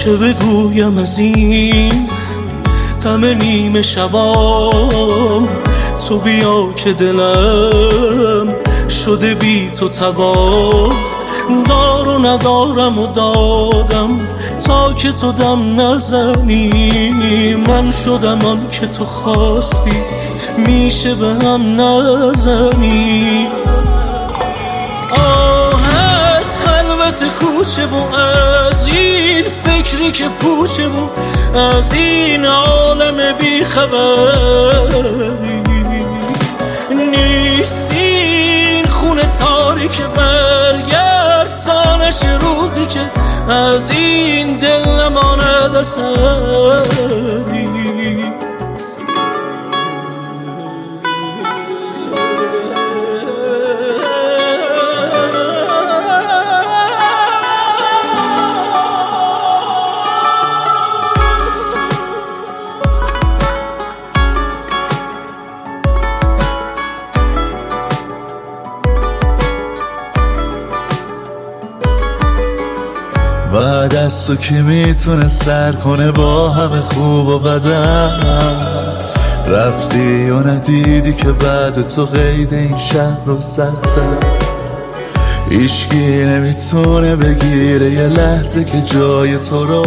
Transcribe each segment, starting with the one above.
چه بگویم از این غم نیمه شبام؟ تو بیا که دلم شده بی تو تباه. دار و ندارم و دادم تا که تو دم نزنی. من شدم آن که تو خواستی میشه به هم نزنی. از خلوت کوچه و از این فکری که پوچه و از این عالم بی خبری نیستی. این خونه تاریک برگرد تا نشه روزی که از این دل نماند اثری. بعد از تو کی میتونه سر کنه با همه خوب و بدم؟ رفتی و ندیدی که بعد تو قید این شهر رو زدم. هیچکی نمیتونه بگیره یه لحظه که جای تو رو.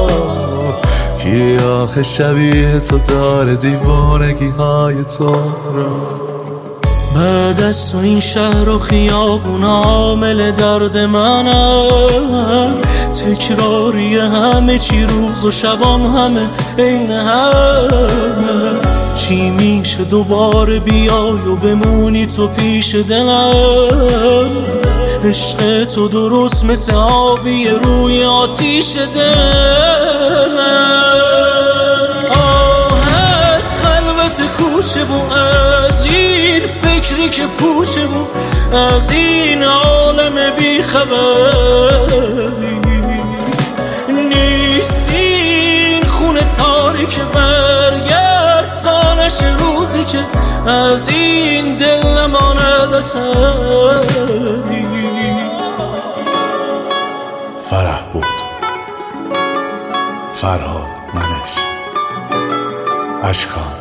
کی آخه شبیه تو داره دیوانگی های تو رو؟ بعد از تو این شهر و خیابون عامل درد منم. تکراری همه چی روز و شبام همه عین همه. چی میشه دوباره بیای و بمونی تو پیش دلم؟ عشق تو درست مثل آبی روی آتیش دلم. از خلوت کوچه و از این فکری که پوچه و از این عالم بی خبری نیستی. این خونه تاریک برگرد تا نشه روزی که از این دل نماند اثری. فرح بود، فرهاد منش، اشکان